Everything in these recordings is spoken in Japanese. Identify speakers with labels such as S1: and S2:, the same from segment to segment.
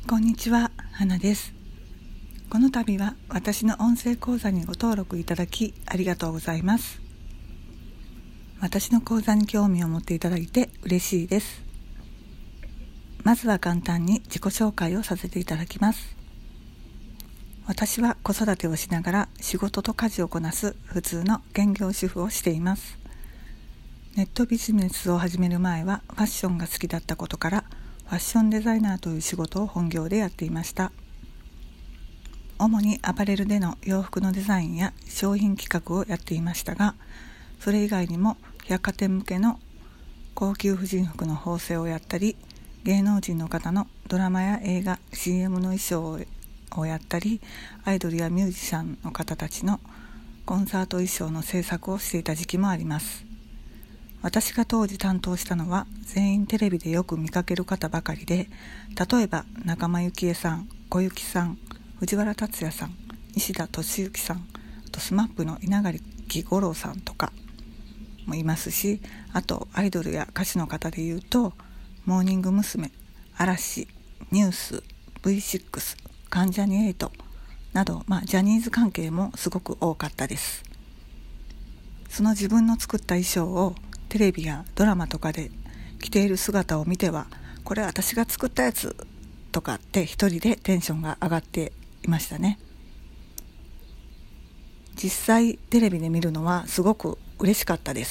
S1: こんにちは、花です。この度は私の音声講座にご登録いただきありがとうございます。私の講座に興味を持っていただいて嬉しいです。まずは簡単に自己紹介をさせていただきます。私は子育てをしながら仕事と家事をこなす普通の兼業主婦をしています。ネットビジネスを始める前はファッションが好きだったことからファッションデザイナーという仕事を本業でやっていました。主にアパレルでの洋服のデザインや商品企画をやっていましたが、それ以外にも百貨店向けの高級婦人服の縫製をやったり、芸能人の方のドラマや映画、CM の衣装をやったり、アイドルやミュージシャンの方たちのコンサート衣装の制作をしていた時期もあります。私が当時担当したのは全員テレビでよく見かける方ばかりで、例えば仲間由紀恵さん、小雪さん、藤原竜也さん、西田敏行さん、あとSMAPの稲垣吾郎さんとかもいますし、あとアイドルや歌手の方でいうとモーニング娘、嵐、ニュース、V6、関ジャニ∞など、ジャニーズ関係もすごく多かったです。その自分の作った衣装をテレビやドラマとかで着ている姿を見ては、これ私が作ったやつとかって一人でテンションが上がっていましたね。実際テレビで見るのはすごく嬉しかったです。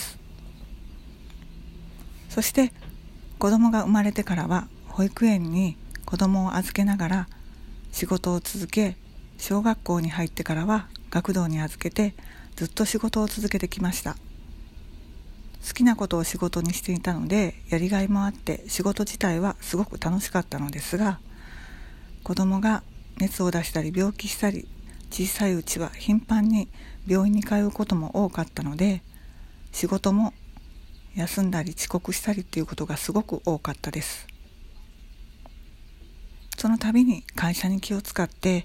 S1: そして子供が生まれてからは保育園に子供を預けながら仕事を続け、小学校に入ってからは学童に預けてずっと仕事を続けてきました。好きなことを仕事にしていたのでやりがいもあって仕事自体はすごく楽しかったのですが、子供が熱を出したり病気したり、小さいうちは頻繁に病院に通うことも多かったので、仕事も休んだり遅刻したりっていうことがすごく多かったです。その度に会社に気を使って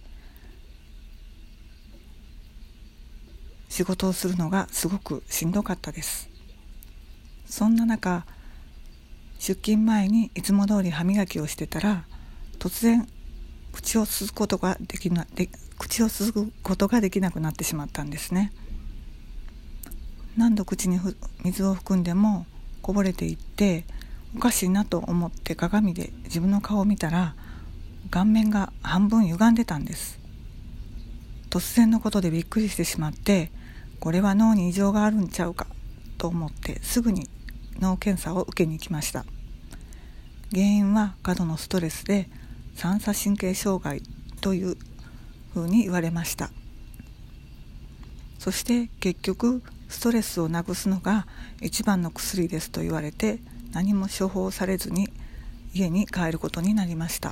S1: 仕事をするのがすごくしんどかったです。そんな中、出勤前にいつも通り歯磨きをしてたら、突然口をすすぐことができなくなってしまったんですね。何度口に水を含んでもこぼれていって、おかしいなと思って鏡で自分の顔を見たら、顔面が半分歪んでたんです。突然のことでびっくりしてしまって、これは脳に異常があるんちゃうかと思ってすぐに脳検査を受けに行きました。原因は過度のストレスで三叉神経障害というふうに言われました。そして結局ストレスをなくすのが一番の薬ですと言われて、何も処方されずに家に帰ることになりました。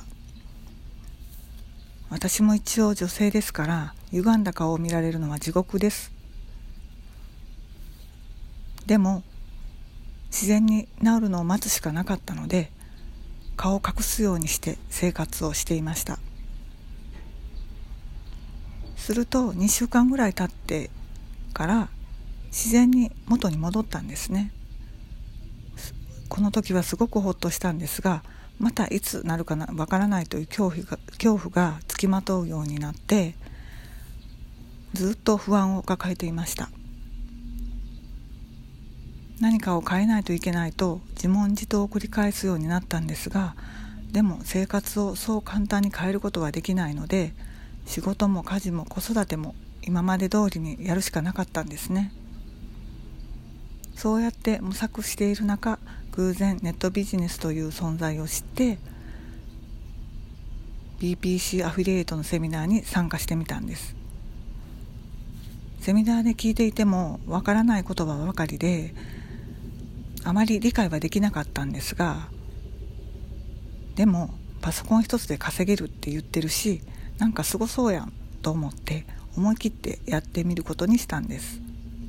S1: 私も一応女性ですから、歪んだ顔を見られるのは地獄です。でも自然に治るのを待つしかなかったので、顔を隠すようにして生活をしていました。すると2週間ぐらい経ってから自然に元に戻ったんですね。この時はすごくほっとしたんですが、またいつなるかわからないという恐怖がつきまとうようになって、ずっと不安を抱えていました。何かを変えないといけないと自問自答を繰り返すようになったんですが、でも生活をそう簡単に変えることはできないので、仕事も家事も子育ても今まで通りにやるしかなかったんですね。そうやって模索している中、偶然ネットビジネスという存在を知って BPC アフィリエイトのセミナーに参加してみたんです。セミナーで聞いていてもわからない言葉ばかりで、あまり理解はできなかったんですが、でもパソコン一つで稼げるって言ってるし、なんかすごそうやんと思って思い切ってやってみることにしたんです。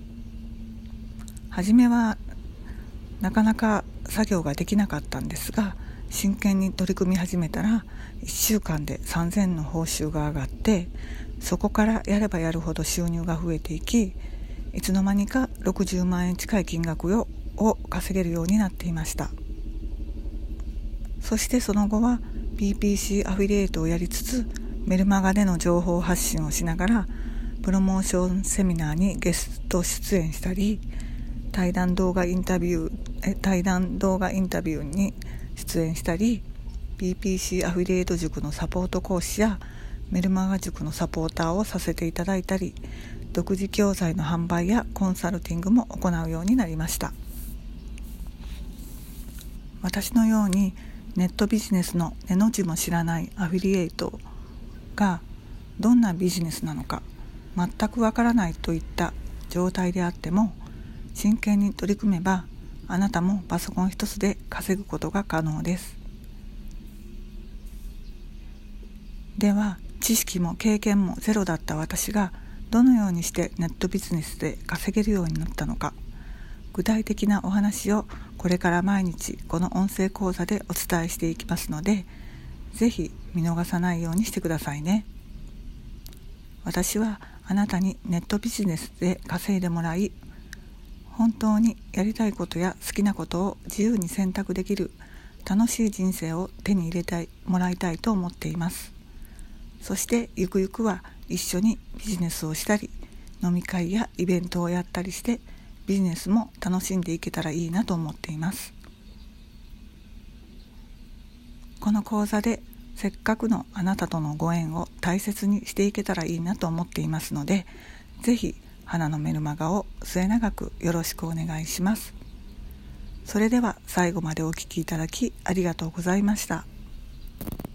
S1: 初めはなかなか作業ができなかったんですが、真剣に取り組み始めたら1週間で3000の報酬が上がって、そこからやればやるほど収入が増えていき、いつの間にか60万円近い金額を稼げるようになっていました。そしてその後は PPC アフィリエイトをやりつつ、メルマガでの情報発信をしながらプロモーションセミナーにゲスト出演したり、対談動画インタビューに出演したり、 PPC アフィリエイト塾のサポート講師やメルマガ塾のサポーターをさせていただいたり、独自教材の販売やコンサルティングも行うようになりました。私のようにネットビジネスの根の字も知らないアフィリエイトがどんなビジネスなのか全くわからないといった状態であっても、真剣に取り組めばあなたもパソコン一つで稼ぐことが可能です。では、知識も経験もゼロだった私がどのようにしてネットビジネスで稼げるようになったのか、具体的なお話をこれから毎日この音声講座でお伝えしていきますので、ぜひ見逃さないようにしてくださいね。私はあなたにネットビジネスで稼いでもらい、本当にやりたいことや好きなことを自由に選択できる楽しい人生を手に入れもらいたいと思っています。そしてゆくゆくは一緒にビジネスをしたり、飲み会やイベントをやったりしてビジネスも楽しんでいけたらいいなと思っています。この講座でせっかくのあなたとのご縁を大切にしていけたらいいなと思っていますので、ぜひ花のメルマガを末永くよろしくお願いします。それでは最後までお聞きいただきありがとうございました。